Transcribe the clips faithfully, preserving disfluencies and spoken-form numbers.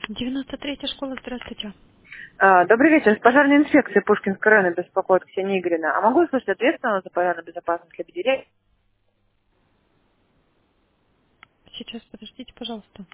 девяносто третья школа, здравствуйте. А, Добрый вечер. С пожарной инспекции Пушкинского района беспокоит Ксения Игоревна. А могу услышать ответственного за пожарную безопасность Лебедерей? Сейчас, подождите, пожалуйста.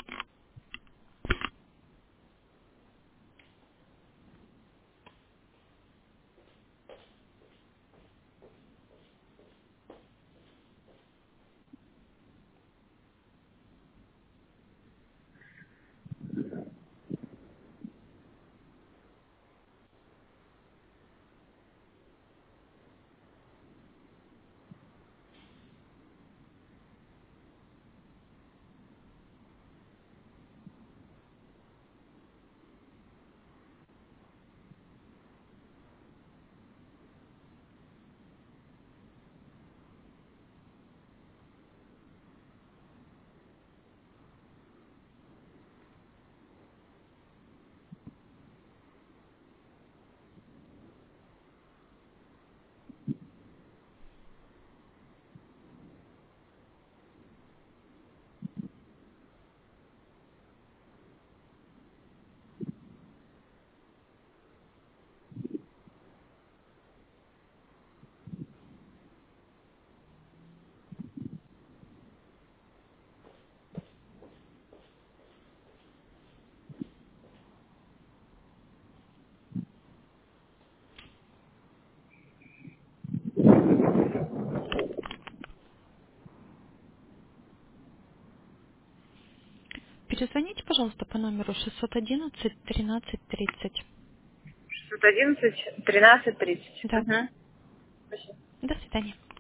Перезвоните, пожалуйста, по номеру шестьсот одиннадцать тринадцать тридцать. шестьсот одиннадцать тринадцать тридцать. Да. Угу. Спасибо. До свидания.